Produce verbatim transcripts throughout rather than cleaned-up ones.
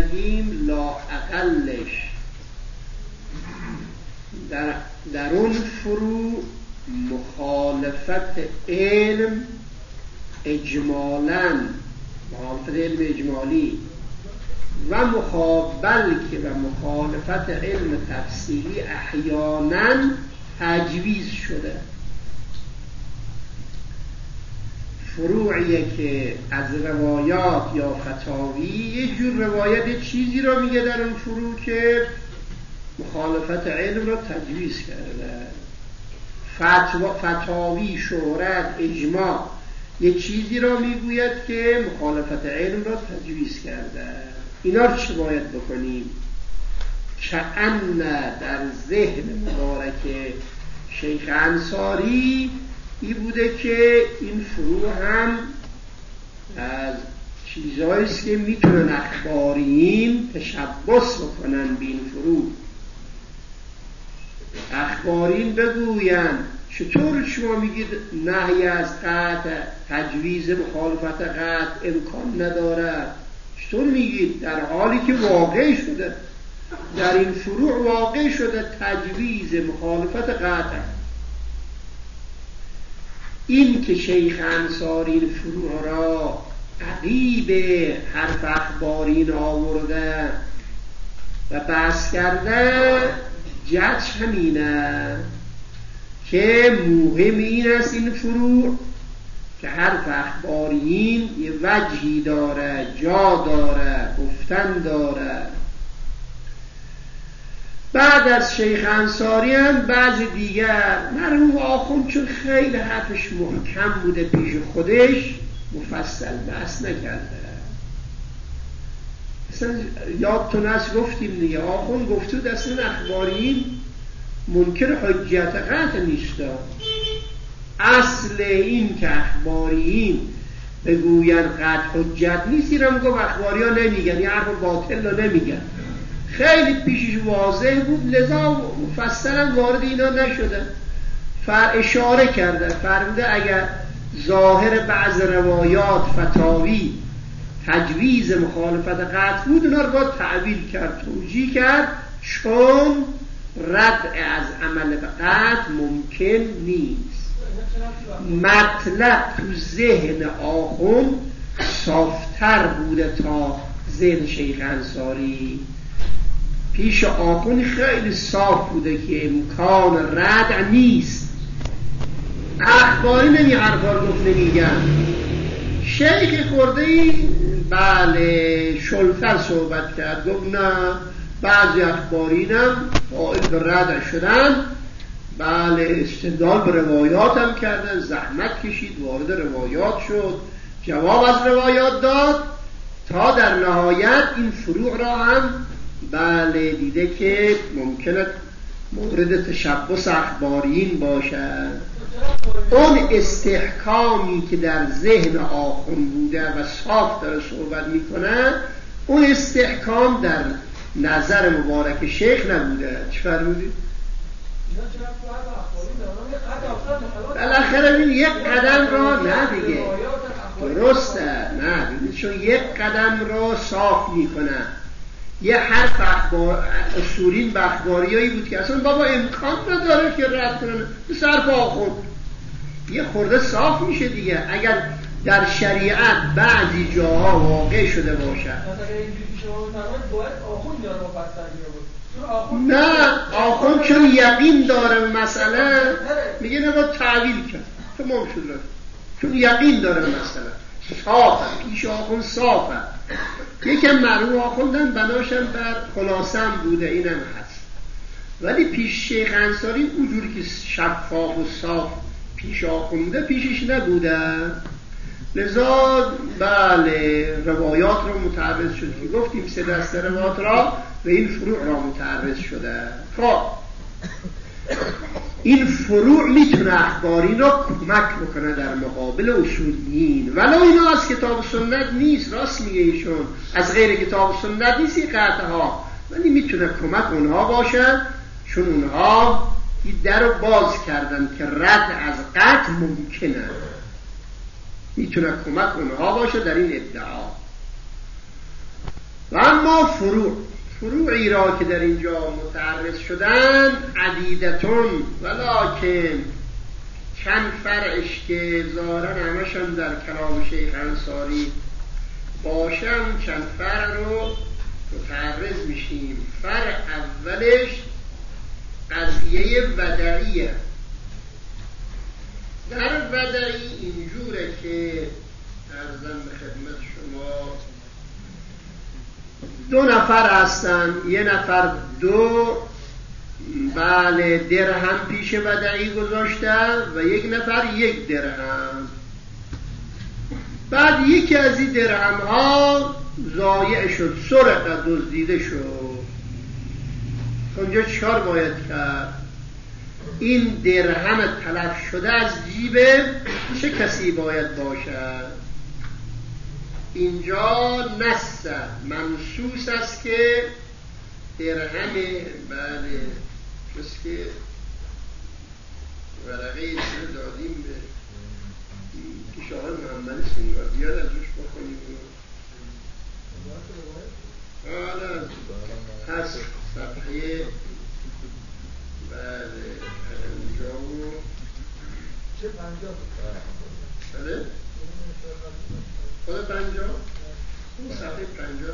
کردیم لااقلش در, در اون فروع مخالفت علم اجمالاً، مخالفت علم اجمالی و مخابل که و مخالفت علم تفصیلی احیاناً تجویز شده. فروعیه که از روایات یا فتاوی یه جور روایت چیزی رو میگه در اون فروع که مخالفت علم رو تجویز کرده. فتوا، فتاوی، شهرت، اجماع یه چیزی رو میگوید که مخالفت علم رو تجویز کرده. اینا رو چه باید بکنیم؟ کأن در ذهن مبارک شیخ انصاری ای بوده که این فروع هم از چیزهاییست که میتونن اخبارین تشبث بکنن به این فروع. اخبارین بگوین چطور شما میگید نهی از قطع، تجویز مخالفت قطع امکان ندارد؟ چطور میگید؟ در حالی که واقع شده در این فروع واقع شده تجویز مخالفت قطع. این که شیخ انصاری این فروع را عقیب حرف اخبارین آورده و بحث کرده، جدش همینه که مهم این است این فروع که حرف اخبارین یه وجهی داره، جا داره، گفتن داره. بعد از شیخ انصاری هم بعض دیگر، مرحوم آخوند چون خیلی حرفش محکم بوده پیش خودش مفصل بحث نکرده. مثلا یادتون هست گفتیم دیگه، آخوند گفته دست اخبارین منکر حجت قطع نیست. اصل این که اخبارین بگوین قطع حجت نیست، این هم گفت اخباری ها نمیگن، یه حرف باطل رو نمیگن. خیلی پیشش واضح بود، لذا مفصلا وارد اینا نشده. فر اشاره کرده، فرموده اگر ظاهر بعض روایات فتاوی تجویز مخالفت قطع بود، اونا رو باید تعبیل کرد، توجیه کرد، چون رد از عمل به قطع ممکن نیست. مطلب تو ذهن آخوند صافتر بوده تا ذهن شیخ انصاری. پیش آخوند خیلی صاف بوده که امکان رد نیست. اخباری نمی حرفا رو گفت نمیگن. شیخ خورده ای بله شلتر صحبت کرد، گفت نه بعضی اخبارینم قائل به رد شدن، بله استدلال به روایات هم کردن، زحمت کشید وارد روایات شد، جواب از روایات داد، تا در نهایت این فروع را هم بله دیده که ممکنه مورد تشبث اخبارین باشد. اون استحکامی که در ذهن آخوند بوده و صاف داره صحبت میکنه، اون استحکام در نظر مبارک شیخ نبوده. چه فرمودی؟ بالاخره ببین یک قدم را نه دیگه درسته، نه ببین چون یک قدم را صاف میکنه. یه حرف اخبار اصولین به اخباریایی بود که اصلا بابا امکان نداره که رد کنه، مثل حرف آخوند یه خورده صاف میشه دیگه. اگر در شریعت بعضی جاها واقع شده باشه، نه آخوند چون یقین داره مسئله میگه نباید تعویل کرد، تمام شد، چون یقین داره مسئله صافه، پیش آخوند صافه. یکم مرحوم آخوندن بناشن بر خلاصم بوده، اینم هست، ولی پیش شیخ انصاری اونجوری که شفاف و صاف پیش آخونده پیشش نبوده. لذا بله روایات را متعرض شد که گفتیم سه دسته روایات را و این فروع را متعرض شده. خب این فروع میتونه اخباری را کمک بکنه در مقابل اصولیین، ولو اینا از کتاب سنت نیست، راست میگه ایشون از غیر کتاب سنت نیست این قطعه ها، ولی میتونه کمک اونها باشه، چون اونها این در رو باز کردن که رد از قطع ممکنه، میتونه کمک اونها باشه در این ادعا. و اما فروع فروعی را که در اینجا متعرض شدن عدیدتون ولکن چند فرعش که ظاهرا همشون در کلام شیخ انصاری باشم چند فرع رو متعرض میشیم. فرع اولش قضیه ودعیه. در ودعی اینجوره که عرضم به خدمت شما دو نفر هستن، یه نفر دو بله درهم پیش ودعی گذاشتن و یک نفر یک درهم. بعد یکی از این درهم ها ضایع شد، سرقه دزدیده شد. اونجا چیکار باید کرد؟ این درهم تلف شده از جیب چه کسی باید باشد؟ اینجا نص منصوص است که درهم بله جز که ورقه چیز دادیم به پیش آقای محمد سنگار بیاد از روش بخونیم. آره هست صفحه بله پنجاه و چه پنجاه بله خود پنجاه اون صفحه پنجاه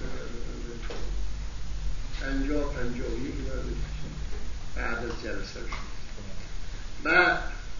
پنجاه پنجاه و یک بعد از جلسه شد. و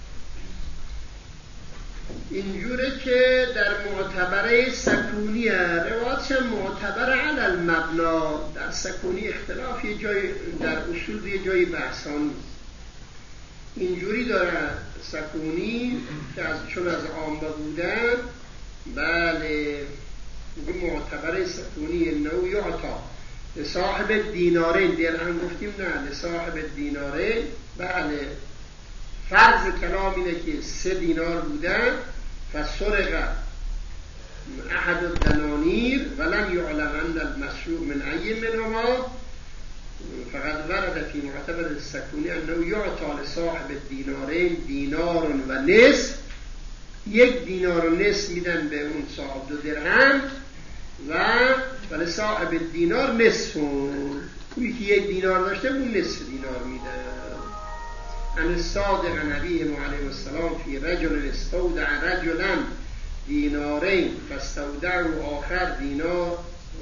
اینجوره که در معتبره سکونیه روایتش معتبر علی المبنا. در سکونی اختلاف یه جای در اصول یه جای بحثان اینجوری داره سکونی که از چون از عامه بودن بله معتبره سکونی نو یعطا لصاحب دینارین درهم گفتیم نه لصاحب دینارین. بله فرض کلام اینه که سه دینار بودن فسرق احد الدنانیر ولم یعلم ان المسروق من ای منهما فقد ورد فی معتبر السکونی انه یعطى لصاحب الدینارین دینار و نصف. یک دینار و نصف میدن به اون صاحب دو درهم و ولی صاحب دینار نصف اونی که یک دینار داشته اون نصف دینار میدن. ان الصادق نبی علیه السلام فی رجل استودع رجلا دینارین فاستودع آخر دینارا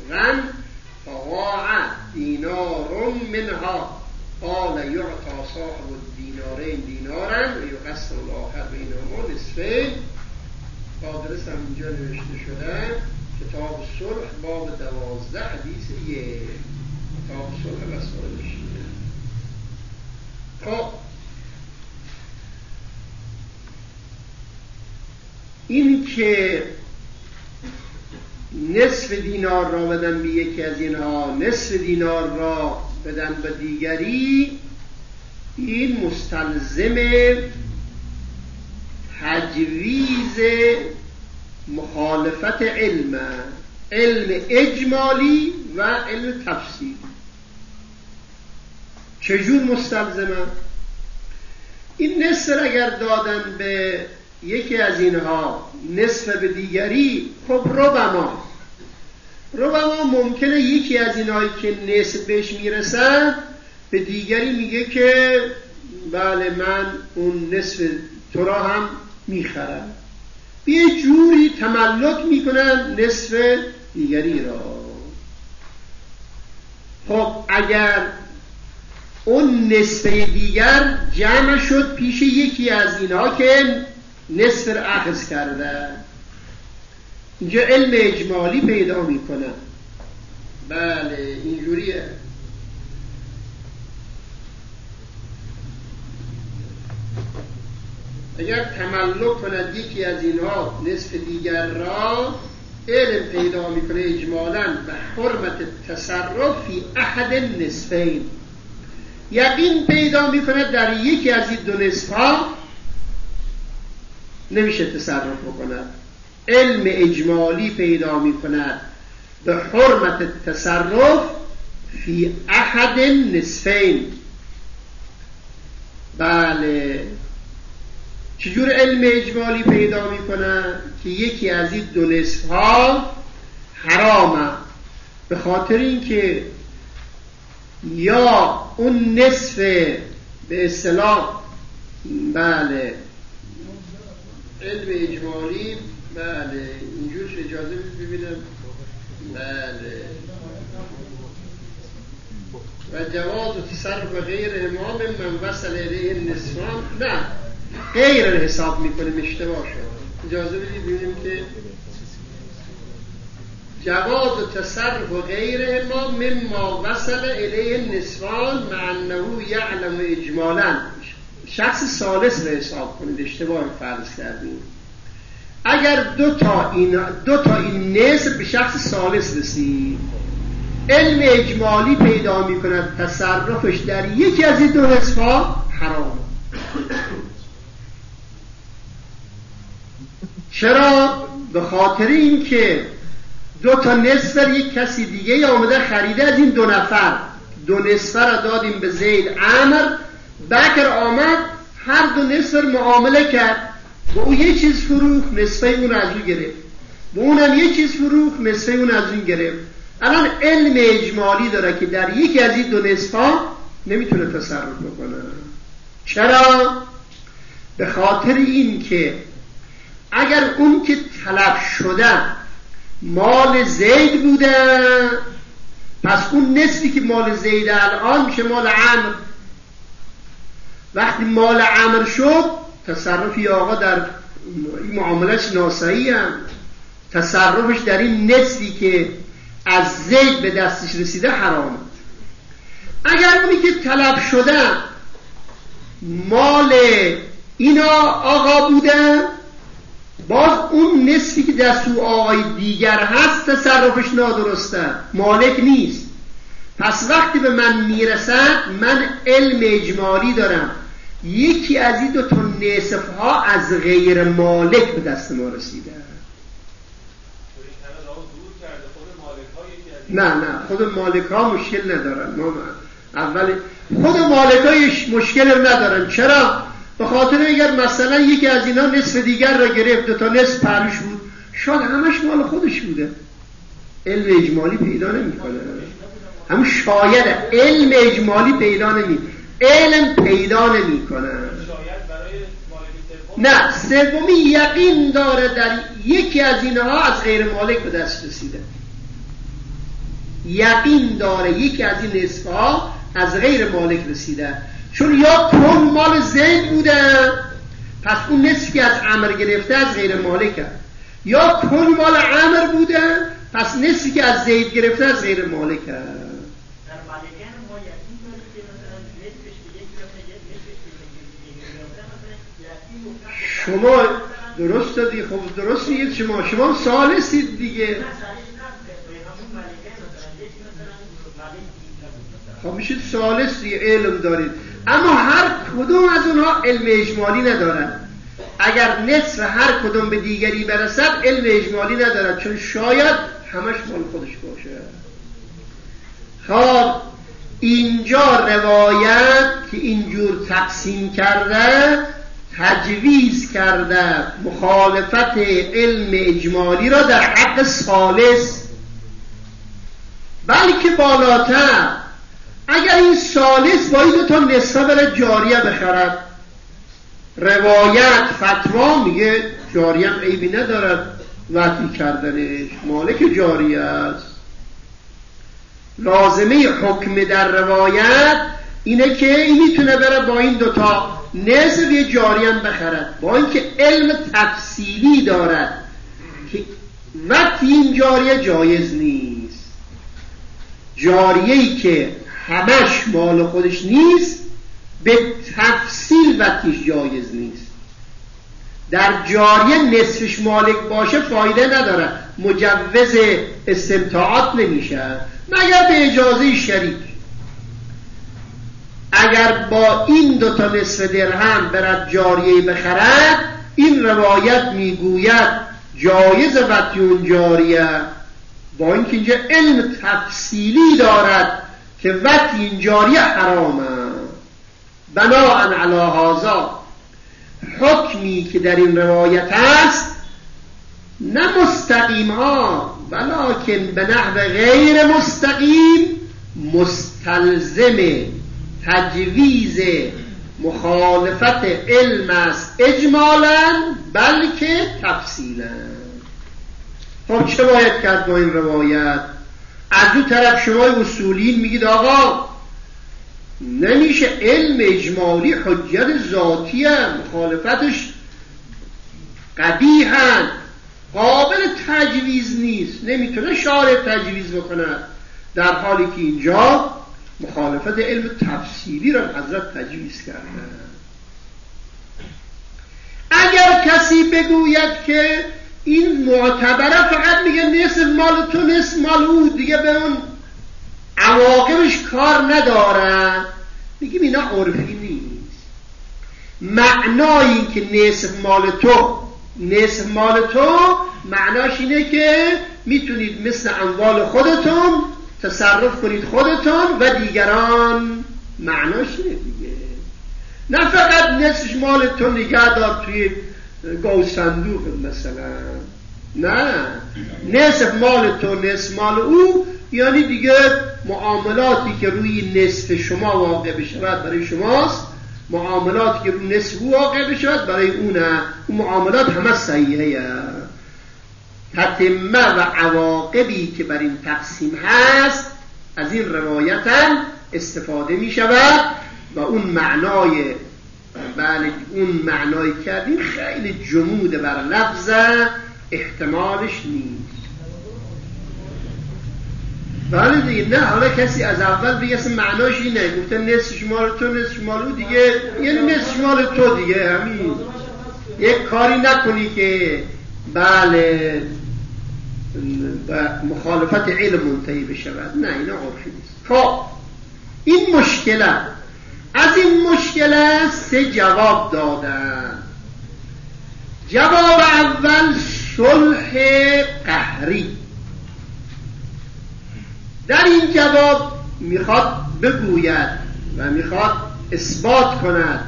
فضاع دینار منها قال یعطى صاحب الدینارین دینارا و یقسم الاخر بینهما نصفین. قادرس هم اینجا نوشته شده کتاب صلح باب دوازده حدیث یک کتاب صلح مسائل شیعه. خب این که نصف دینار را بدن به یکی از اینها نصف دینار را بدن به دیگری این مستلزم تجویز مخالفت علم علم اجمالی و علم تفصیلی. چجور مستلزمه؟ این نصف اگر دادن به یکی از اینها نصف به دیگری خب ربما ربما ممکنه یکی از اینهایی که نصف بهش میرسن به دیگری میگه که بله من اون نصف تو را هم میخرم، به یه جوری تملک میکنن نصف دیگری را. خب اگر اون نصف دیگر جمع شد پیش یکی از اینها که نصف را اخذ کرده، اینجا علم اجمالی پیدا میکنه. بله اینجوریه. اگر تملک کند یکی از اینها نصف دیگر را علم پیدا میکنه اجمالاً به حرمت تصرف فی احد نصفین، یقین پیدا میکنه در یکی از این دو نصف ها نمیشه تصرف بکند. علم اجمالی پیدا میکند به حرمت تصرف فی احد نصفین. بله چجور علم اجمالی پیدا میکنه که یکی از این دو نصف ها حرامه به خاطر اینکه یا اون نصف به اصطلاح بله علم اجمالی بله اینجورش اجازه ببینم بله و جواز و تصرف غیر امام من وصل الیه النصفان نه غیر حساب میکنیم اشتباه شد اجازه بدید ببینیم که جواز و تصرف غیر امام مما وصل الیه النصفان مع انه یعلم اجمالا شخص ثالث رو حساب کنید اشتباه فرض کردیم اگر دو تا این دو تا این نصف به شخص ثالث رسید علم اجمالی پیدا میکند تصرفش در یکی از این دو نصفها حرام چرا؟ به خاطر اینکه دو تا نصف یک کسی دیگه آمده خریده از این دو نفر دو نصف را دادیم به زید عمر بکر آمد هر دو نصف معامله کرد و او یه چیز فروخت نصفه اون از اون گرفت و اونم یه چیز فروخت نصفه اون از اون گرفت الان علم اجمالی داره که در یکی از این دو نصفها نمیتونه تصرف بکنه چرا؟ به خاطر این که اگر اون که طلب شده مال زید بوده پس اون نصفی که مال زید الان میشه مال عمر وقتی مال عمر شد تصرفی آقا در این معاملش ناسایی هم تصرفش در این نصفی که از زید به دستش رسیده حرامه اگر اونی که طلب شده مال اینا آقا بوده باز اون نصفی که دست او آقای دیگر هست تصرفش نادرسته مالک نیست پس وقتی به من میرسد من علم اجمالی دارم یکی از این دو تا نصف ها از غیر مالک به دست ما رسیده نه نه خود مالک ها مشکل ندارن ما اول خود مالک هایش مشکل ندارن چرا؟ به خاطر اگر مثلا یکی از اینا نصف دیگر را گرفت دو تا نصف پهلوش بود شاید همش مال خودش بوده علم اجمالی پیدا نمی کنه هم شاید علم اجمالی پیدا نمی علم پیدا نمی کنه نه سومی یقین داره در یکی از اینها از غیر مالک به دست رسیده یقین داره یکی از این نصفها از غیر مالک رسیده چون یا کل مال زید بوده پس اون نصفی که از عمر گرفته از غیر مالکه یا کل مال عمر بوده پس نصفی که از زید گرفته از غیر مالکه شما درست دادی خب درست نیست شما شما ثالثید دیگه خب میشید ثالث دیگه علم دارید اما هر کدوم از اونها علم اجمالی ندارن اگر نصف هر کدوم به دیگری برسد علم اجمالی ندارد چون شاید همش مال خودش باشه خب اینجا روایت که اینجور تقسیم کرده تجویز کرده مخالفت علم اجمالی را در حق ثالث بلکه بالاتر اگر این ثالث با این دو تا نصفه بره جاریه بخرد روایت فتوا میگه جاریه هم عیبی ندارد وطی کردنش مالک جاریه است لازمه حکم در روایت اینه که این میتونه بره با این دوتا نصف یه جاریه هم بخرد با اینکه علم تفصیلی دارد که وقتی این جاریه جایز نیست جاریه‌ای که همش مال خودش نیست به تفصیل وقتیش جایز نیست در جاریه نصفش مالک باشه فایده نداره مجوز استمتاعات نمیشه مگر به اجازه شریک اگر با این دوتا نصف درهم برد جاریه بخرد این روایت میگوید جایز وقتی اون جاریه با اینکه اینجا علم تفصیلی دارد که وقتی این جاریه حرامه بناء علی هذا حکمی که در این روایت است نه مستقیم ها ولکن به نحو غیر مستقیم مستلزم تجویز مخالفت علم است اجمالا بلکه تفصیلا. خب چه باید کرد با این روایت؟ از دو طرف شما اصولین میگید آقا نمیشه، علم اجمالی حجت ذاتی هم، مخالفتش قبیحن، قابل تجویز نیست، نمیتونه شارع تجویز بکنه، در حالی که اینجا مخالفت علم تفصیلی را حضرت تجویز کردن. اگر کسی بگوید که این معتبره فقط میگه نصف مال تو نصف مال او، دیگه به اون عواقبش کار ندارن، میگیم اینا عرفی نیست. معنای این که نصف مال تو نصف مال تو معناش اینه که میتونید مثل اموال خودتون تصرف کنید خودتون و دیگران، معناش اینه دیگه. نه فقط نصفش مال تو نگه دار توی گاو صندوق مثلا، نه، نصف مال تو نصف مال او، یعنی دیگه معاملاتی که روی نصف شما واقع بشود برای شماست، معاملاتی که روی نصف او واقع بشود برای اونه، اون معاملات همه صحیحه. تتمه و عواقبی که بر این تقسیم هست از این روایت هم استفاده می شود و اون معنای بله اون معنای کردیم خیلی جمود بر لفظ، احتمالش نیست. بله دیگه، نه حالا کسی از اول بگه اصلا معناش اینه، گفته نصف مال تو نصف مال او، دیگه یعنی نصف مال تو دیگه، همین یک کاری نکنی که بله مخالفت علم منتهی بشود، نه اینا عرفی نیست. خب این مشکله، از این مشکله سه جواب دادن. جواب اول صلح قهری. در این جواب میخواد بگوید و میخواد اثبات کند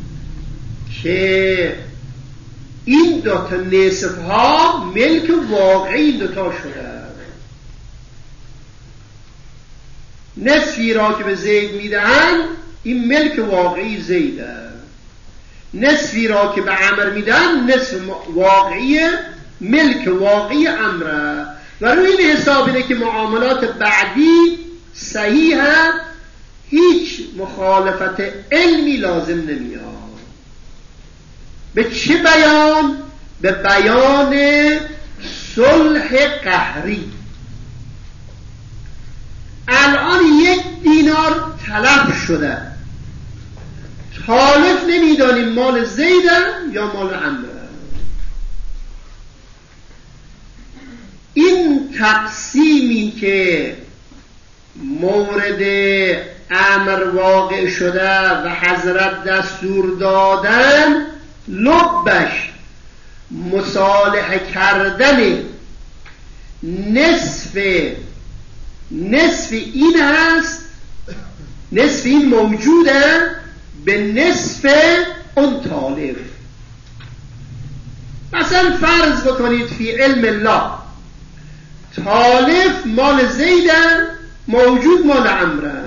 که این دوتا نصف ها ملک واقعی این دوتا شده. نصفی را که به زید میدهن این ملک واقعی زیده، نصفی را که به عمر میدن نصف واقعی ملک واقعی عمره. و روی این حساب اینه که معاملات بعدی صحیحه، هیچ مخالفت علمی لازم نمیاد. به چه بیان؟ به بیان صلح قهری. الان یک دینار تلف شده، تالف نمیدانیم مال زیده یا مال عمره. این تقسیمی که مورد امر واقع شده و حضرت دستور دادن، لبش مصالحه کردن نصف نصف این هست، نصف این موجوده به نصف اون طالب. مثلا فرض بکنید فی علم الله طالب مال زیدن، موجود مال عمره.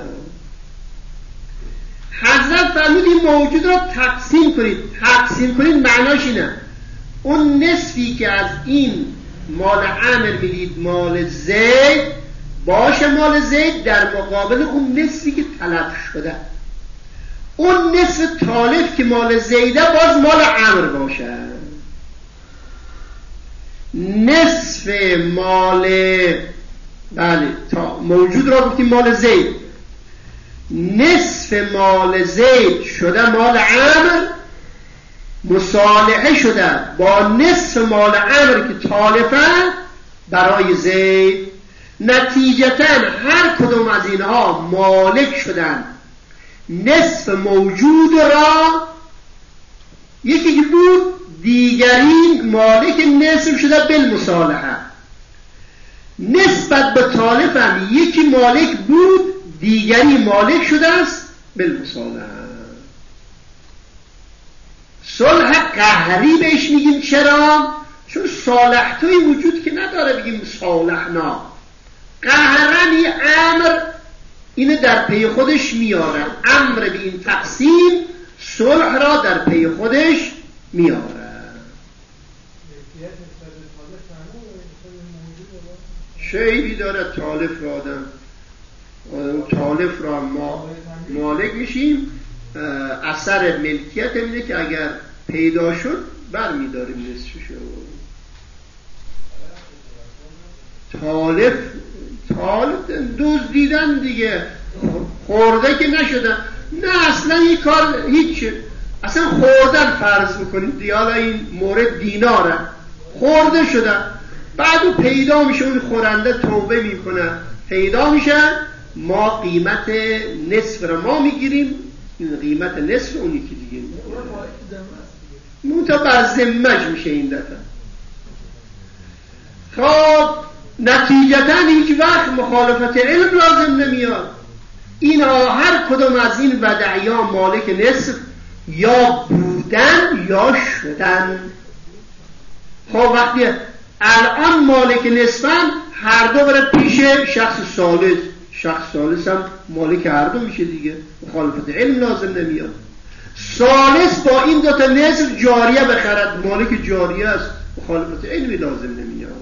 حضرت فرمود این موجود را تقسیم کنید. تقسیم کنید معناش اینه اون نصفی که از این مال عمر میدید مال زید باشه مال زید، در مقابل اون نصفی که تلف شده. اون نصف طالب که مال زیده باز مال عمر باشه. نصف مال بله تا موجود را گفتیم مال زید، نصف مال زید شده مال عمر، مصالحه شده با نصف مال عمر که طالفه برای زید. نتیجتا هر کدوم از اینها مالک شدن نصف موجود را، یکی که بود دیگری مالک نصف شده بالمصالحه. نسبت به طالب هم یکی مالک بود دیگری مالک شده است بالمصالحه. صلح قهری بهش میگیم. چرا؟ چون صالحتوی وجود که نداره بگیم صالحنا. قهرن این امر اینو در پی خودش میاره، امر به این تقسیم صلح را در پی خودش میاره. شیعی داره تالف را آدم تالف را ما مالک میشیم. اثر ملکیت اینه که اگر پیدا شد بر میداریم نصفشو. تالف تالف دزدیدن دیگه، خورده که نشدن، نه اصلا این کار هیچ، اصلا خوردن فرض میکنید دیگه. حالا این مورد دیناره، خورده شدن، بعدو پیدا میشه اون خورنده توبه میکنه، پیدا میشه، ما قیمت نصف رو ما میگیریم، این قیمت نصف اونی که دیگه منطقه بر ذمه‌اش میشه این دفعه. خب نتیجتا هیچ وقت مخالفت علم لازم نمیاد. اینا هر کدوم از این ودعیا مالک نصف یا بودن یا شدن. خب وقتی الان مالک نصفن، هر دو بره پیش شخص ثالث، شخص ثالث هم مالک هر دو میشه دیگه، مخالفت علم لازم نمیاد. ثالث با این دوتا نصف جاریه بخرد، مالک جاریه است، مخالفت علمی لازم نمیاد.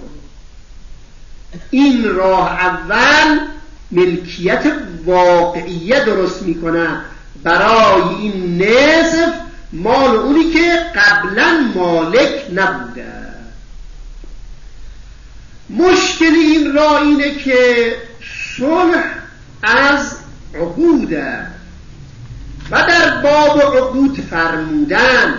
این راه اول ملکیت واقعیه درست میکنه برای این نصف، مال اونی که قبلا مالک نبوده. مشکل این راه اینه که صلح از عقوده و در باب عقود فرمودن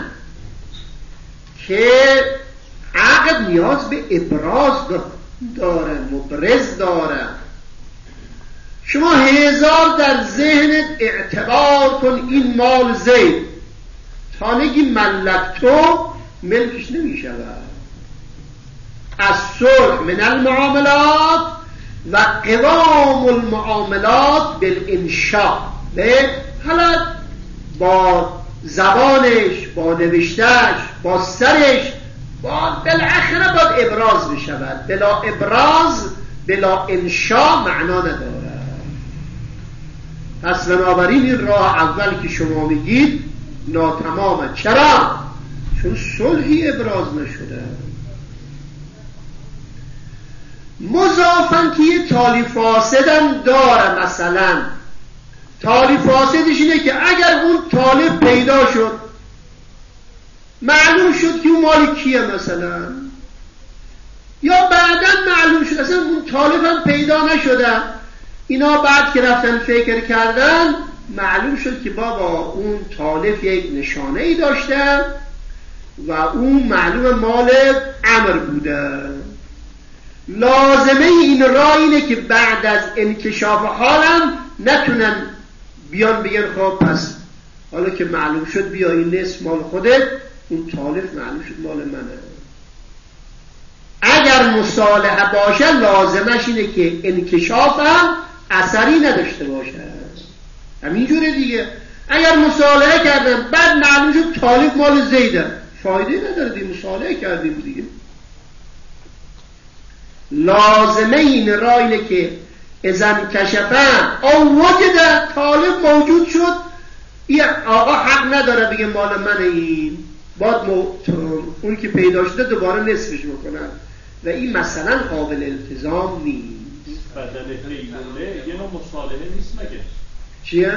که عقد نیاز به ابراز داره، مبرز داره. شما هزار در ذهنت اعتبار کن این مال زید، تا نگی ملک تو ملکش نمی شود. از صلح من المعاملات و قوام المعاملات بالانشاء، به حالا با زبانش، با نوشتش، با سرش، با بالاخره باید ابراز بشود. بلا ابراز بلا انشاء معنا نداره. پس بنابراین این راه اول که شما میگید ناتمامه. چرا؟ چون صلحی ابراز نشده. مضافن که یه تالی فاسدم داره. مثلا تالی فاسدش اینه که اگر اون طالب پیدا شد، معلوم شد که اون مال کیه مثلا، یا بعدا معلوم شد اصلا اون طالب هم پیدا نشده، اینا بعد که رفتن فکر کردن معلوم شد که بابا اون طالب یک نشانه ای داشته و اون معلوم مال عمر بوده. لازمه این راه اینه که بعد از انکشاف حالم نتونن بیان بگن خب پس حالا که معلوم شد بیا این نصف مال خودت، اون طالب معلوم شد مال منه. اگر مصالحه باشه لازمش اینه که انکشاف هم اثری نداشته باشه. همینجوره دیگه. اگر مصالحه کردن بعد معلوم شد طالب مال زیده، فایده نداره دیگه، مصالحه کردیم دیگه. لازمه این راه اینه که اذن کشفن او وجد، طالب موجود شد، این آقا حق نداره بگه مال من این، باید اون که پیدا شده دوباره نصفش بکنن و این مثلا قابل التزام نیست. بدل هیلوله یه نوع مصالحه نیست مگه؟ چیه؟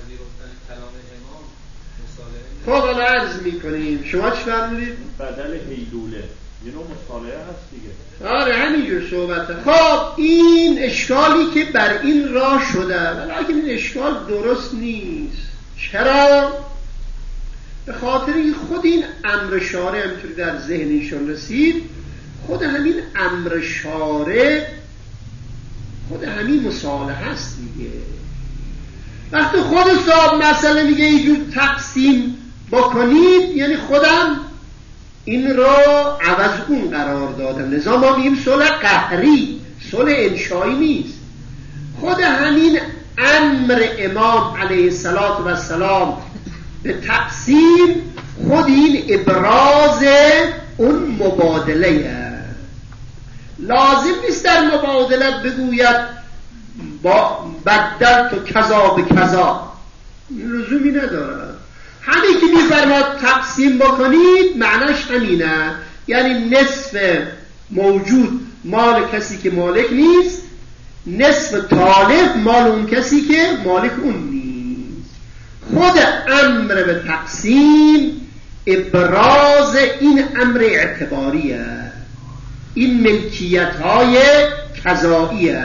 خب حالا عرض میکنیم. شما چی فرمودید؟ بدل هیلوله یه نوع مصالحه هست دیگه. آره همینجور صحبته. خب این اشکالی که بر این راه شده، ولیکن این اشکال درست نیست. چرا؟ به خاطر این خود این امر شارع همینطوری در ذهنشون رسید، خود همین امر شارع خود همین مصالحه است دیگه. وقتی خود صاحب مسئله میگه اینجور تقسیم بکنید، یعنی خودم این رو عوض اون قرار دادم. لذا ما میگیم صلح قهری، صلح انشایی نیست. خود همین امر امام علیه السلام به تقسیم خود این ابراز اون مبادله. لازم نیست در مبادله بگوید با بدل تو کذا به کذا، لزومی نداره. همین که میفرماد تقسیم بکنید معناش همینه، یعنی نصف موجود مال کسی که مالک نیست، نصف طالب مال اون کسی که مالک اون نیست. خود امر به تقسیم ابراز این امر اعتباریه، این ملکیت های کذاییه.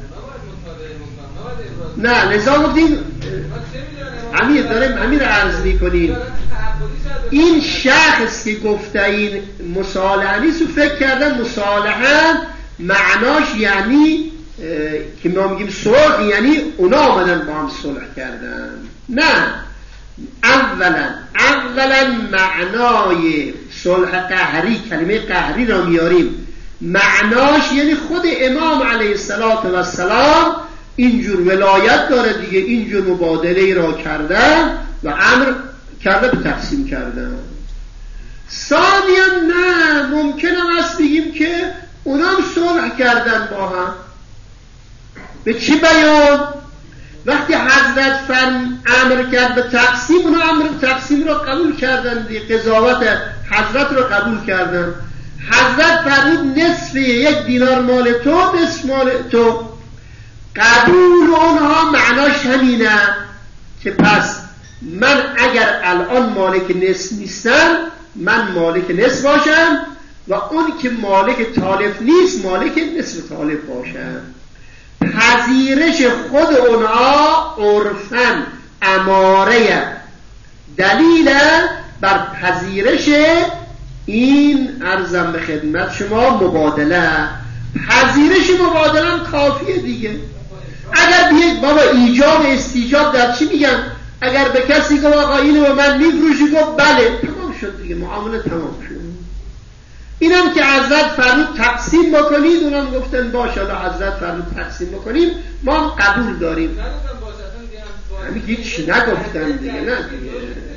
نه لذا گفتیم همین داریم همین رو عرض میکنیم. این شخص که گفته این مصالحه نیست و فکر کردن مصالحه معناش یعنی که ما میگیم صلح یعنی اونا آمدن با هم صلح کردن. نه، اولا اولا معنای صلح قهری، کلمه قهری را میاریم، معناش یعنی خود امام علیه السلام اینجور ولایت داره دیگه، اینجور مبادله را کردن و امر کرده به تقسیم کردن. ثانیا نه، ممکن است بگیم که اونا هم صلح کردن با هم. به چی بیان؟ وقتی حضرت فرم امر کرد به تقسیم، اونا امر تقسیم را قبول کردن دیگه، قضاوت حضرت را قبول کردن. حضرت فرمود نصف یک دینار مال تو، نصف مال تو. قبول اونها معناش همینه که پس من اگر الان مالک نصف نیستم، من مالک نصف باشم و اون که مالک طالب نیست مالک نصف طالب باشم. پذیرش خود اونها عرفاً اماره دلیل بر پذیرش این عرضم به خدمت شما مبادله. پذیرش مبادله هم کافیه دیگه. اگر بیاید بابا ایجاب استیجاب در چی میگن؟ اگر به کسی که آقا اینو به من میفروشی گفت بله، تمام شد دیگه، معامله تمام شد. اینم که حضرت فرمود تقسیم بکنید، اونم گفتن باشه حالا حضرت فرمود تقسیم بکنیم، ما هم قبول داریم. همین هیچ نگفتن دیگه، نه دیگه.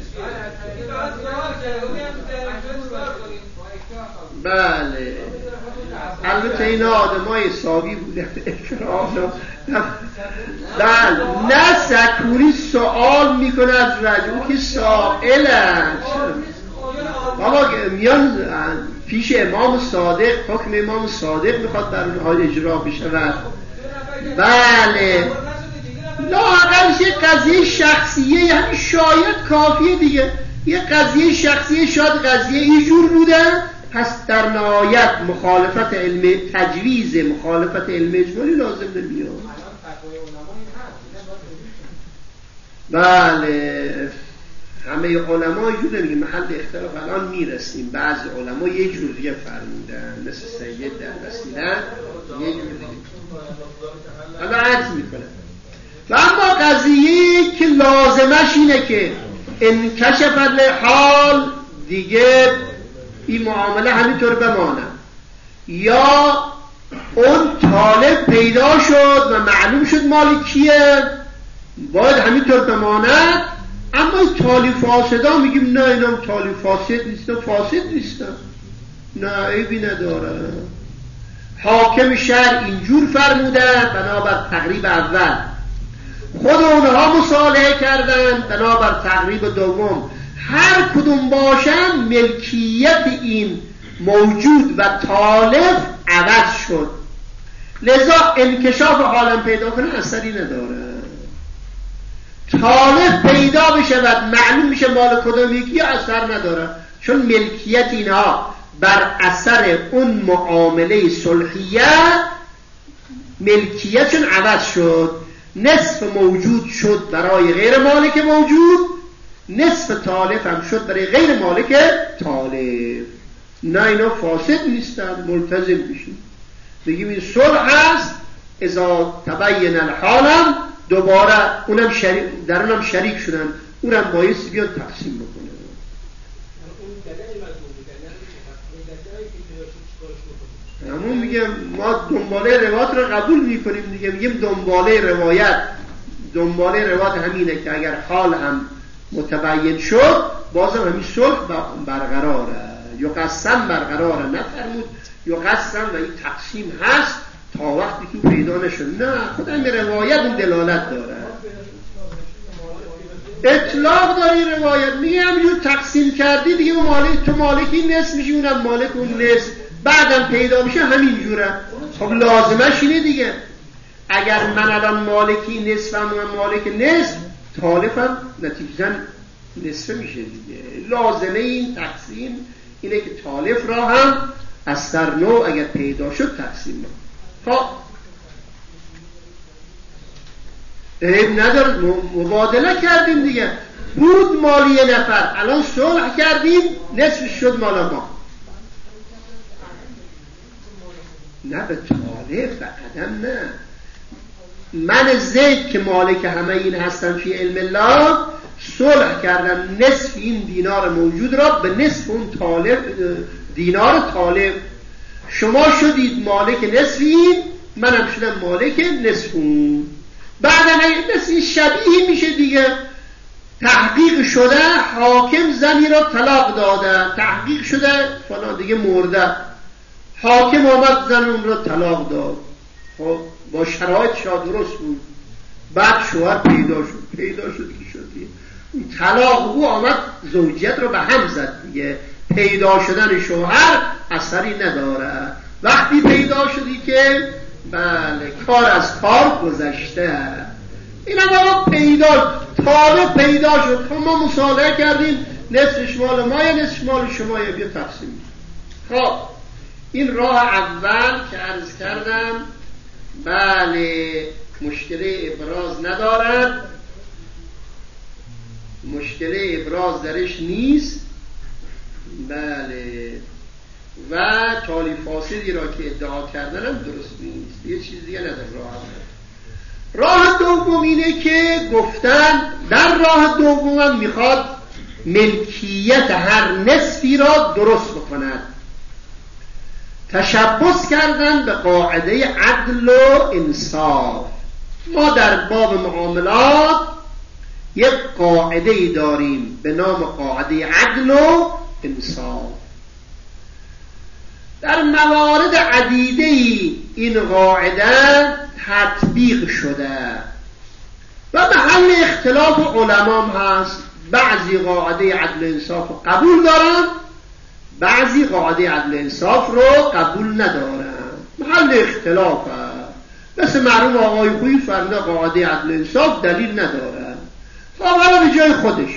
بله البته این آدم های حسابی بودن اکرام. بله نه سکوری سوال میکنه از رجوع که سائلن بابا میان پیش امام صادق، حکم امام صادق میخواد بر اونها اجرا بشود. بله لااقلش یه قضیه شخصیه، یعنی شاید کافیه دیگه، یه قضیه شخصیه، شاید قضیه اینجور بوده، پس در نهایت مخالفت علم تجویز، مخالفت علم اجمالی لازم نمیاد. بله همه علما اینجور نمیگه، محل اختلاف الان میرسیم. بعض علما یه جور دیگه فرمودن، مثل سید در رسیدن یه جور دیگه. حالا عرض میکنه و اما قضیه که لازمش اینه که انکشف الحال دیگه این معامله همینطور بمانه، یا اون طالب پیدا شد و معلوم شد مال کیه باید همینطور بماند. اما این طالب فاسدا میگیم نه اینا طالب فاسد نیستن، فاسد نیستن، نه عیبی نداره. حاکم شهر اینجور فرموده بنابر تقریب اول، خود اونها مصالحه کردن بنابر تقریب دوم. هر کدوم باشن ملکیت این موجود و طالب عوض شد، لذا انکشاف حالم پیدا کنه اثری نداره. طالب پیدا بشه و معلوم میشه مال کدوم یکی اثر نداره، چون ملکیت اینها بر اثر اون معامله صلحیه ملکیتشون عوض شد. نصف موجود شد برای غیر مالک موجود، نصف طالب هم شد برای غیر مالک طالب. نه اینا فاسد نیستن، ملتزم بشین بگیم این صلح هست. اذا تبین الحالم دوباره اونم شریک، در اونم شریک شدن، اونم بایستی بیاد تقسیم بکنه. همون میگم ما دنباله روایت رو قبول میکنیم دیگه، میگیم دنباله روایت، دنباله روایت همینه که اگر حال هم متبین شد بازم همین صلح برقراره. یا قسم برقرار نفرمود یا قسم و این تقسیم هست تا وقتی که پیدا نشد. نه، خود این روایت اون دلالت داره، اطلاق داری روایت. میگه همینجور تقسیم کردی دیگه مالک تو مالکی نصف میشی، اونم مالک اون نصف، بعدم پیدا میشه همینجوره. خب لازمش اینه دیگه، اگر من الان مالکی نصفم و مالک نصف، طالبم نتیجهاً نصف میشه دیگه. لازمه این تقسیم اینه که طالب را هم از در نوع اگر پیدا شد تقسیم ما. خب عیب نداره، مبادله کردیم دیگه، بود مالی یه نفر، الان صلح کردیم نصفش شد مال ما. نه به طالب و عدم، نه من زید که مالک همه این هستم فی علم الله، صلح کردم نصف این دینار موجود را به نصف اون طالب دینار طالب، شما شدید مالک نصف این، منم شدم مالک نصف اون. بعد مثل شبیه میشه دیگه، تحقیق شده حاکم زنی را طلاق داده، تحقیق شده فلان دیگه مرده، حاکم آمد زن اون را طلاق داد، خب با شرایط شاد درست بود، بعد شوهر پیدا شد، پیدا شد که شد دیگه اون طلاق او آمد زوجیت رو به هم زد دیگه. پیدا شدن شوهر اثری نداره، وقتی پیدا شدی که بله کار از کار گذشته. این هم آقا پیدا طالب پیدا شد، خب ما مصالحه کردیم نصفش مال ما یا نصف مال شما یا بیا تقسیم. خب این راه اول که عرض کردم بله مشکل ابراز ندارد، مشکل ابراز درش نیست، بله، و تالی فاسدی را که ادعا کردن هم درست نیست، یه چیز دیگه نداره. راه راه دوم اینه که گفتن در راه دوم میخواد ملکیت هر نصفی را درست بکند، تشبث کردن به قاعده عدل و انصاف. ما در باب معاملات یک قاعده ای داریم به نام قاعده عدل و انصاف. در موارد عدیده این قاعده تطبیق شده و محل اختلاف علمام هست. بعضی قاعده عدل و انصاف رو قبول دارن، بعضی قاعده عدل انصاف رو قبول ندارن، محل اختلاف هست. مثل مرحوم آقای خویی فرموده قاعده عدل انصاف دلیل نداره، فاقلا به جای خودش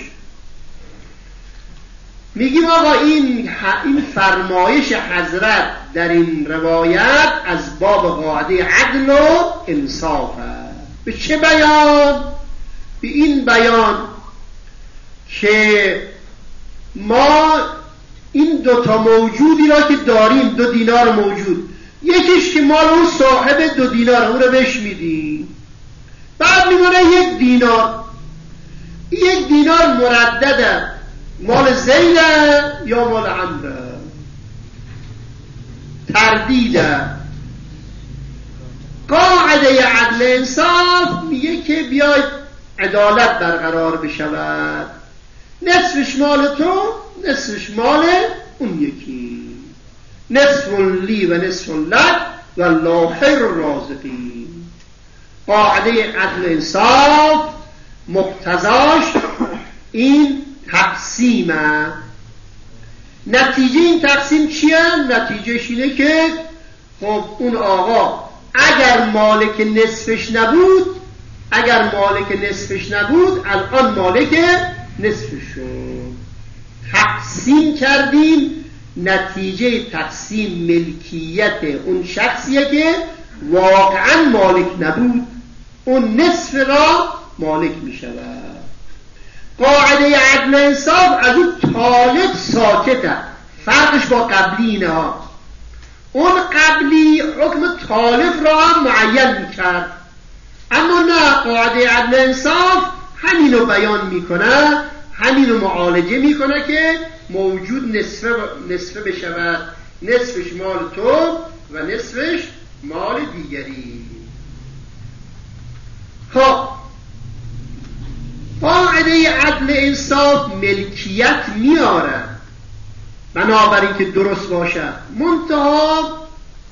میگیم آقا این این فرمایش حضرت در این روایت از باب قاعده عدل و انصاف هست. به چه بیان؟ به این بیان که ما این دوتا موجودی را که داریم، دو دینار موجود، یکیش که مال اون صاحب دو دینار، اون رو بهش میدیم، بعد میمونه یک دینار، یک دینار مردده مال زیده یا مال عمره، تردیده. قاعده عدل انصاف میگه که بیاید عدالت برقرار بشود، نصفش مال تو، نصفش مال اون یکی، نصف لی و نصف لک و الله خیر الرازقین. قاعده عدل انصاف مقتضاش این تقسیمه. نتیجه این تقسیم چیه؟ نتیجهش اینه که خب اون آقا اگر مالک نصفش نبود، اگر مالک نصفش نبود الان مالک نصفش شد. تقسیم کردیم، نتیجه تقسیم ملکیت اون شخصیه که واقعا مالک نبود، اون نصف را مالک می شود. قاعده عدل انصاف از اون طالب ساکته، فرقش با قبلی اینه ها. اون قبلی حکم طالب را هم معین می کرد، اما نه، قاعده عدل انصاف همینو بیان میکنه، همینو معالجه میکنه که موجود نصفه نصفه بشود، نصفش مال تو و نصفش مال دیگری. خب قاعده عدل انصاف ملکیت میاره، بنابراین که درست باشد. منتها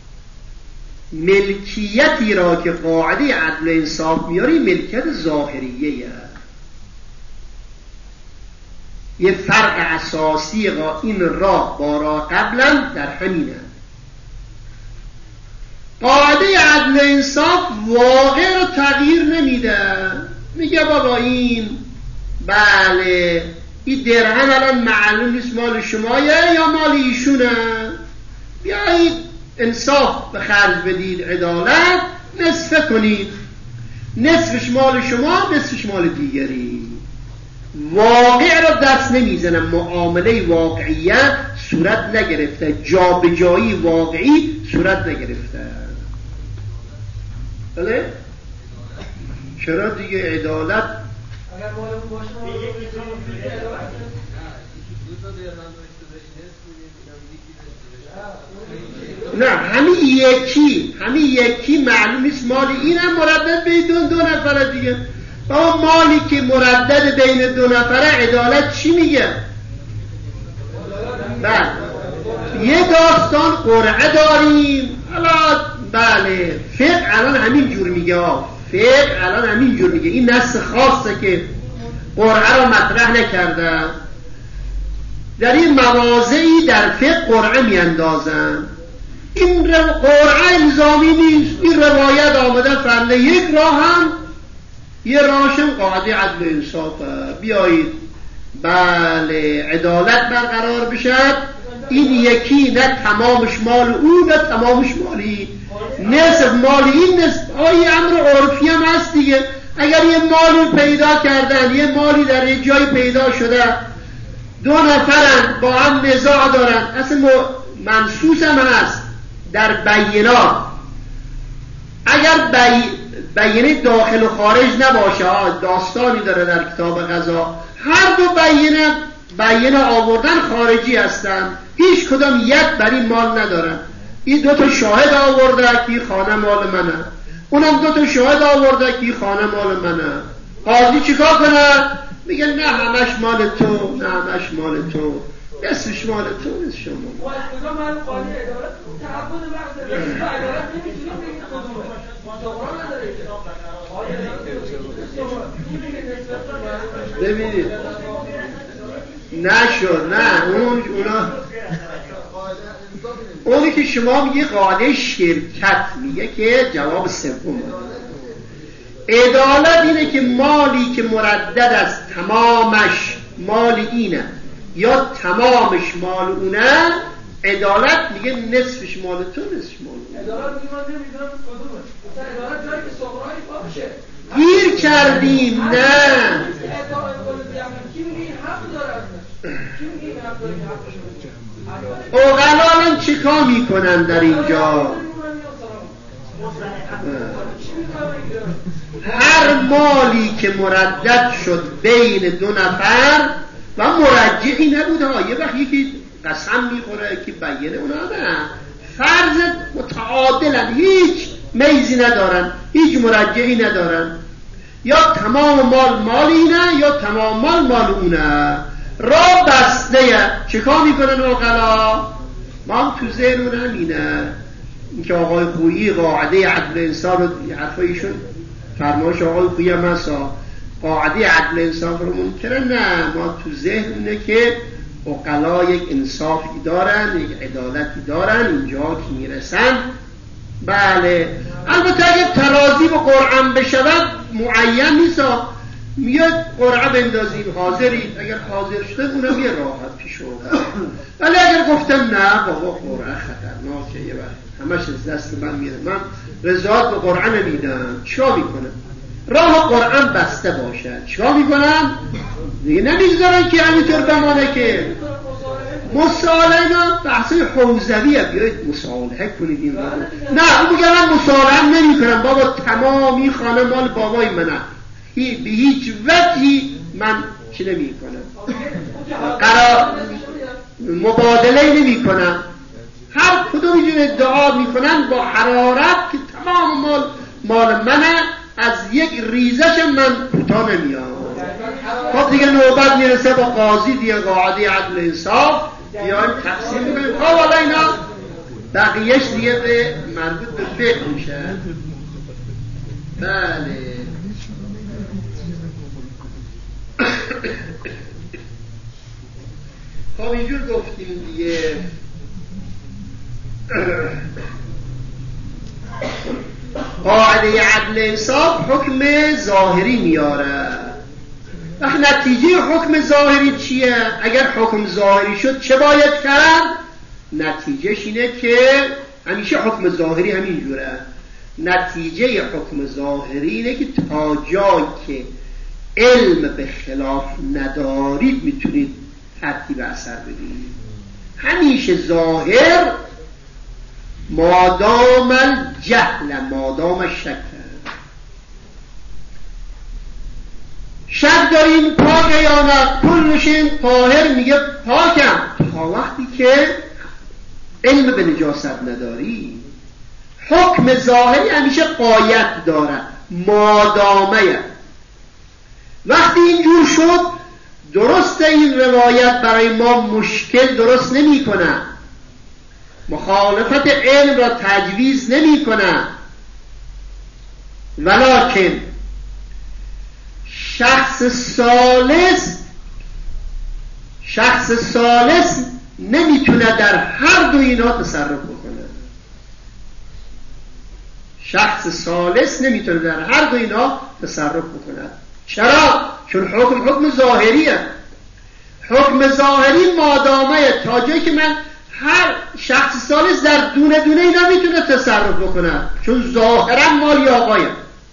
ملکیتی را که قاعده عدل و انصاف میاری ملکیت ظاهریه است. یه فرق اساسی را این راه با راه قبلا در همینه. قاعده عدل و انصاف واقع رو تغییر نمیده. میگه بابا این بله این درهم الان معلوم نیست مال شمایه یا مال ایشونه، بیایید انصاف به خرج بدید، عدالت نصف کنید، نصفش مال شما نصفش مال دیگری. واقع رو دست نمیزنم، معامله واقعیه صورت نگرفته، جابجایی واقعی صورت نگرفته. بله؟ چرا دیگه عدالت نه همین یکی همین یکی معلوم نیست مال اینم مردد بین دو, دو نفره دیگه. با مالی که مردد بین دو نفره عدالت چی میگه؟ بله یه داستان قرعه داریم. حالا بله فقه الان همین جور میگه، فقه الان همین جور میگه. این نص خاصه که قرعه رو مطرح نکرده. در این مواضعی در فقه قرعه میاندازن. این قرعه الزامی نیست، این روایت آمده فرده یک راه هم یه راهشم قاعده عدل و انصافه. بیایید بله عدالت برقرار بشد، این یکی نه تمامش مال او نه تمامش مالی، نصف مال این نصف. آیه امر عرفی هم هست دیگه. اگر یه مالی پیدا کردن، یه مالی در یه جای پیدا شده، دو نفرن با هم نزاع دارن، اصلا منصوص هم هست در بینات. اگر بی... بینه داخل و خارج نباشه، داستانی داره در کتاب قضا، هر دو بینه بینه آوردن خارجی هستن، هیچ کدام ید بر این مال ندارن. این دو تا شاهد آورده که خانه مال منه، اونم دو تا شاهد آورده که خانه مال منه. قاضی چیکار کنه؟ میگه نه همش مال تو، نه همش مال تو، نصفش مال تو، نصف شما. و از کجا من قاضی ادارت تعبد مغز رسید و ادارت نمیتونیم بگید کدومه مطابقه نداره که ببینید نشد. نه اون اونا اونی که شما میگه قاعده شرکت میگه که جواب سوم عدالت اینه که مالی که مردد است تمامش مال اینه یا تمامش مال اونه، عدالت میگه نصفش مال تو نصفش مال اونه. عدالت میگه من نمیدونم کدومه. مثلا عدالت جایی که صغرایی باشه گیر کردیم. نه اوغلان چی کار میکنن در اینجا؟ هر مالی که مردد شد بین دو نفر و مرجعی نبوده ها، یه وقت یکی قسم میخوره که بینه، اونا نه فرض متعادلن، هیچ میزی ندارن، هیچ مرجعی ندارن، یا تمام مال مال اینه یا تمام مال مال اونه. را بسته چه کار میکنن اوغلا؟ ما هم تو ذهنون همینه. اینکه آقای خویی قاعده عدل انصاف رو حرفایشون فرمایش آقای خویی هم هستا قاعده عدل انصاف رو منکرن. نه ما تو ذهنونه که اوغلا یک انصافی دارن، یک عدالتی دارن، اینجا که میرسن. بله البته اگه ترازی با قرآن بشود معین نیست، میاد قرعه بندازیم حاضرید، اگر حاضر شده اونم یه راحت پیش آورد. ولی اگر گفتم نه بابا قرعه خطرناکه، یه وقت همش از دست من میره، من رضایت به قرعه نمیدم، چیکار میکنم؟ راه قرآن بسته باشد چیکار میکنم؟ دیگه نمیذارن که همینطور بمانه که مصالحه. نه بحث حوزویه، بیایید مصالحه کنید این بابا. نه اون میگه من مصالحه نمی کنم بابا، تمامی خانه مال بابای منه، به هیچ وجهی من چی نمی کنم، قرار مبادله نمی کنم. هر کدوم اینجور ادعا می کنن با حرارت که تمام مال مال منه، از یک ریزش من کوتاه نمیام. خب دیگه نوبت میرسه با قاضی دیگه قاعده عدل انصاف بیایم تقسیم کنیم. خب حالا اینا بقیهش دیگه به مربوط به فقه میشه. بله خب اینجور گفتیم دیگه. قاعده عدل انصاف حکم ظاهری میاره. وقت نتیجه حکم ظاهری چیه؟ اگر حکم ظاهری شد چه باید کرد؟ نتیجهش اینه که همیشه حکم ظاهری همین جوره. نتیجه حکم ظاهری اینه که تا جایی که علم به خلاف ندارید میتونید ترتیب اثر بدید. همیشه ظاهر مادام الجهل مادام شک. شک داریم پاکه یا نه؟ کلشین طاهر میگه پاکم تا وقتی که علم به نجاست نداری. حکم ظاهری همیشه غایت داره مادامه. وقتی اینجور شد درسته این روایت برای ما مشکل درست نمی کنه، مخالفت علم را تجویز نمی کنه، ولکن شخص ثالث شخص ثالث نمیتونه در هر دو اینا تصرف بکنه. شخص ثالث نمیتونه در هر دو اینا تصرف بکنه. چرا؟ چون حکم حکم ظاهریه. حکم ظاهری مادامه تا جایی که من هر شخص ثالث در دونه دونه اینا میتونه تصرف بکنه، چون ظاهرا مالی آقایه.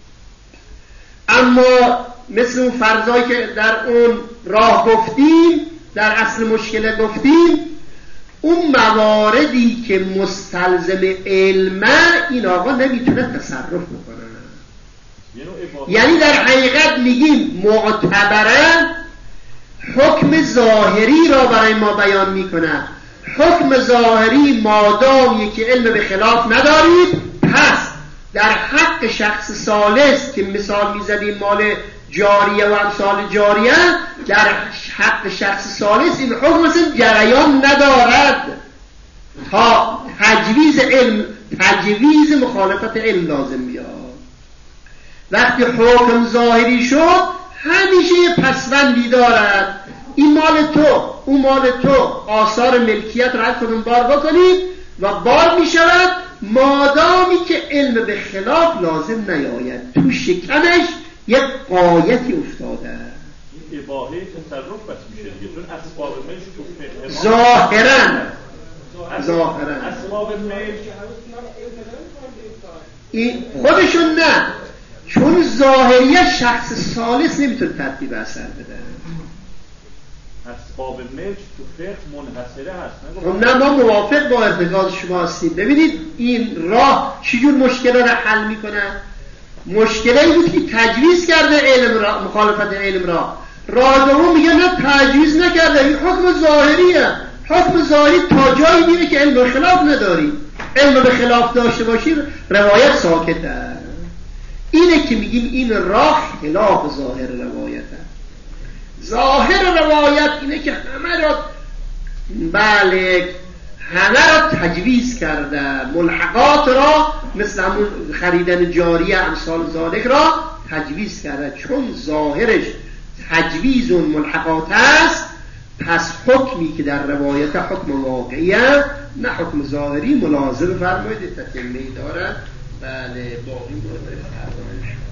اما مثل اون فرضایی که در اون راه گفتیم، در اصل مشکل گفتیم، اون مواردی که مستلزم علمه این آقا نمیتونه تصرف بکنه. یعنی در حقیقت میگیم معتبرا حکم ظاهری را برای ما بیان میکنه. حکم ظاهری مادامی که علم به خلاف ندارید، پس در حق شخص ثالث که مثال میزدیم مال جاریه و امثال جاریه، در حق شخص ثالث این حکم مثل جریان ندارد تا تجویز علم تجویز مخالفت علم لازم بیاد. وقتی حکم ظاهری شد همیشه یه پسوندی دارد، این مال تو اون مال تو، آثار ملکیت را کدوم بار بکنید و بار می شود مادامی که علم به خلاف لازم نیاید. تو شکمش یک قایتی افتاده. این اباحه تصرف بس میشه دیگه، چون اسباب ملک تو ظاهرا ظاهرا اسباب ملک این خودشون نه، چون ظاهریه شخص ثالث نمیتونه ترتیب اثر بده. اسباب ملک تو فقه منحصره هست. خب نه، ما موافق با ارتکاز شما هستیم. ببینید این راه چجور مشکل را حل میکنه. مشکلی بود که تجویز کرده علم را، مخالفت علم را. راه دوم میگه نه تجویز نکرده، این حکم ظاهریه. حکم ظاهری تا جایی میره که علم به خلاف نداری. علم به خلاف داشته باشی روایت ساکته. اینه که میگیم این راه خلاف ظاهر روایته. ظاهر روایت اینه که همه را بله همه را تجویز کرده، ملحقات را مثل همون خریدن جاریه امثال ذالک را تجویز کرده. چون ظاهرش تجویز اون ملحقات است، پس حکمی که در روایت حکم واقعیه نه حکم ظاهری. ملازم فرمایید تتمه دارد. بله باقی مورد فرمایش